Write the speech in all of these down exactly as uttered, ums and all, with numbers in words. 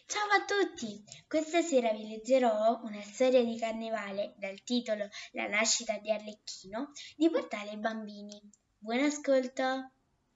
Ciao a tutti! Questa sera vi leggerò una storia di carnevale dal titolo La nascita di Arlecchino di Portale Bambini. Buon ascolto!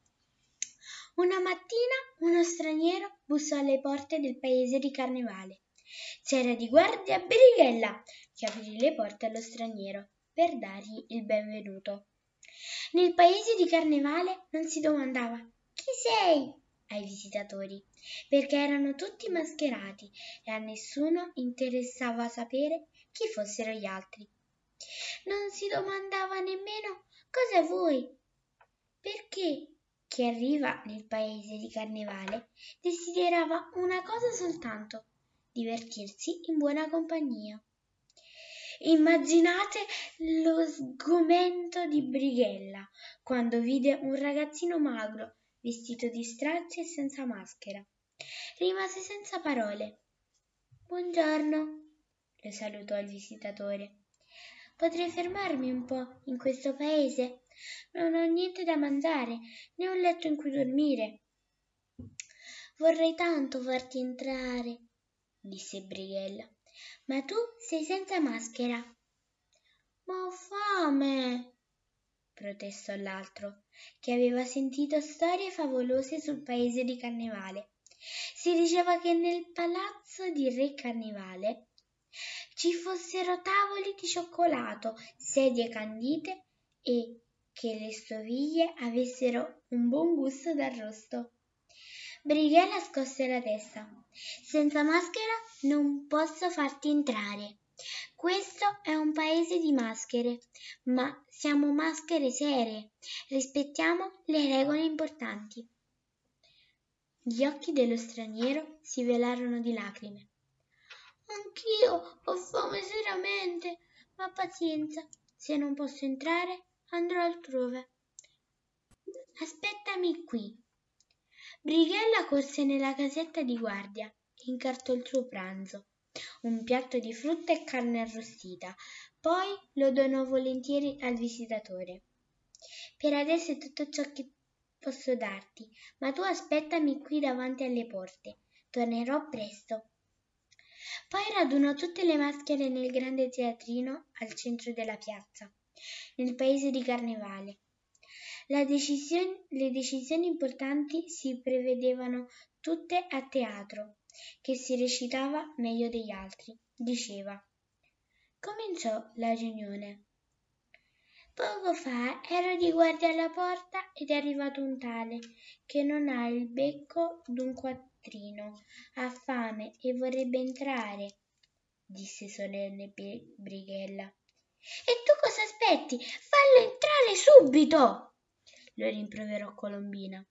Una mattina uno straniero bussò alle porte del paese di Carnevale. C'era di guardia Brighella che aprì le porte allo straniero per dargli il benvenuto. Nel paese di Carnevale non si domandava «Chi sei?» ai visitatori, perché erano tutti mascherati e a nessuno interessava sapere chi fossero gli altri. Non si domandava nemmeno «Cosa vuoi?» perché chi arriva nel paese di Carnevale desiderava una cosa soltanto, divertirsi in buona compagnia. Immaginate lo sgomento di Brighella quando vide un ragazzino magro, vestito di stracci e senza maschera. Rimase senza parole. «Buongiorno», lo salutò il visitatore. «Potrei fermarmi un po' in questo paese? Non ho niente da mangiare, né un letto in cui dormire». «Vorrei tanto farti entrare», disse Brighella, «ma tu sei senza maschera». «Ma ho fame», protestò l'altro, che aveva sentito storie favolose sul paese di Carnevale. Si diceva che nel palazzo di Re Carnevale ci fossero tavoli di cioccolato, sedie candite e che le stoviglie avessero un buon gusto d'arrosto. Brighella scosse la testa. «Senza maschera non posso farti entrare. Questo è un paese di maschere, ma siamo maschere serie. Rispettiamo le regole importanti». Gli occhi dello straniero si velarono di lacrime. «Anch'io ho fame seriamente, ma pazienza, se non posso entrare andrò altrove. Aspettami qui». Brighella corse nella casetta di guardia e incartò il suo pranzo, un piatto di frutta e carne arrostita, poi lo donò volentieri al visitatore. «Per adesso è tutto ciò che posso darti, ma tu aspettami qui davanti alle porte, tornerò presto». Poi radunò tutte le maschere nel grande teatrino al centro della piazza, nel paese di Carnevale. La decisione, le decisioni importanti si prevedevano tutte a teatro, che si recitava meglio degli altri. Diceva. Cominciò la riunione. «Poco fa ero di guardia alla porta ed è arrivato un tale che non ha il becco d'un quattrino, ha fame e vorrebbe entrare», disse solenne Brighella. «E tu cosa aspetti? Fallo entrare subito!» lo rimproverò Colombina.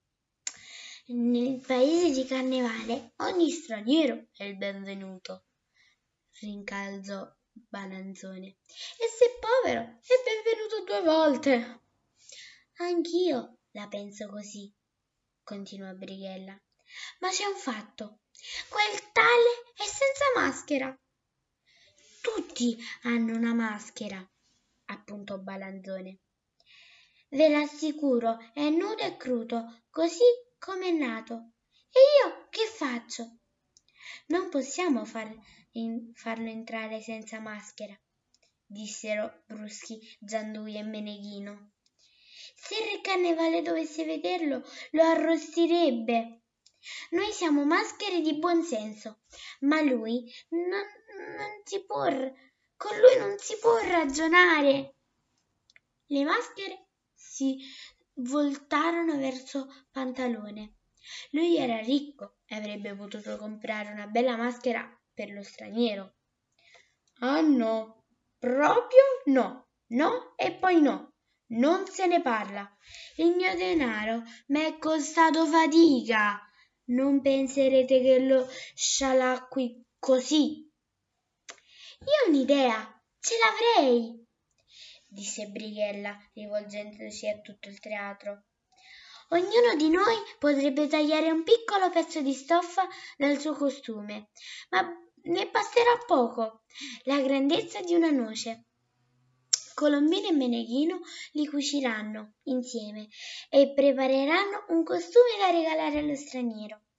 «Nel paese di Carnevale ogni straniero è il benvenuto», rincalzò Balanzone. «E se povero è benvenuto due volte». «Anch'io la penso così», continuò Brighella. «Ma c'è un fatto. Quel tale è senza maschera». «Tutti hanno una maschera», appuntò Balanzone. «Ve l'assicuro, è nudo e crudo, così come è nato. E io che faccio?» «Non possiamo far in, farlo entrare senza maschera», dissero bruschi Gianduia e Meneghino. «Se Re Carnevale dovesse vederlo, lo arrostirebbe. Noi siamo maschere di buon senso, ma lui non, non si può, con lui non si può ragionare». Le maschere si voltarono verso Pantalone. Lui era ricco e avrebbe potuto comprare una bella maschera per lo straniero. «Ah no, proprio no, no e poi no, non se ne parla. Il mio denaro mi è costato fatica, non penserete che lo scialacqui così». «Io ho un'idea, ce l'avrei», disse Brighella rivolgendosi a tutto il teatro. «Ognuno di noi potrebbe tagliare un piccolo pezzo di stoffa dal suo costume, ma ne basterà poco, la grandezza di una noce. Colombina e Meneghino li cuciranno insieme e prepareranno un costume da regalare allo straniero.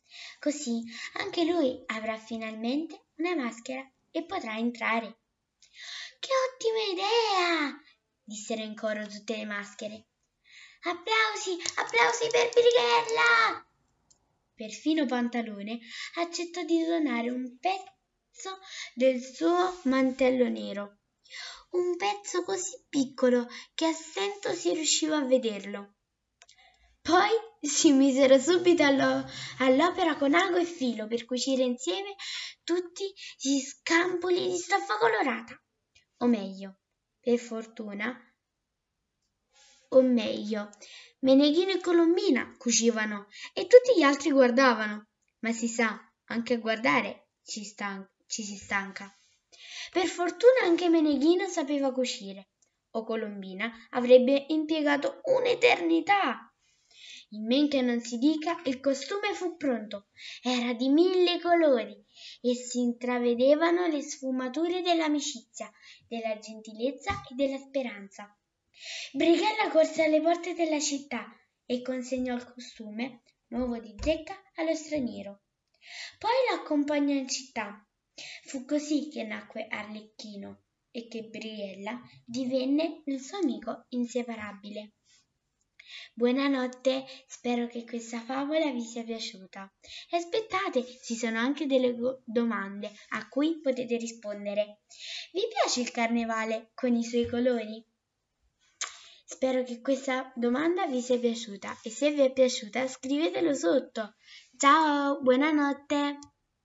Così anche lui avrà finalmente una maschera e potrà entrare. Che ottima idea! Dissero in coro tutte le maschere. Applausi, applausi per Brighella! Perfino Pantalone accettò di donare un pezzo del suo mantello nero, un pezzo così piccolo che a stento si riusciva a vederlo. Poi si misero subito allo- all'opera con ago e filo per cucire insieme tutti gli scampoli di stoffa colorata. O meglio, per fortuna, o meglio, Meneghino e Colombina cucivano e tutti gli altri guardavano. Ma si sa, anche a guardare ci, stan- ci si stanca. Per fortuna anche Meneghino sapeva cucire, o Colombina avrebbe impiegato un'eternità. In men che non si dica, il costume fu pronto. Era di mille colori e si intravedevano le sfumature dell'amicizia, della gentilezza e della speranza. Brighella corse alle porte della città e consegnò il costume nuovo di zecca allo straniero. Poi l'accompagnò in città. Fu così che nacque Arlecchino e che Brighella divenne il suo amico inseparabile. Buonanotte, spero che questa favola vi sia piaciuta. E aspettate, ci sono anche delle go- domande a cui potete rispondere. Vi piace il carnevale con i suoi colori? Spero che questa domanda vi sia piaciuta e se vi è piaciuta scrivetelo sotto. Ciao, buonanotte!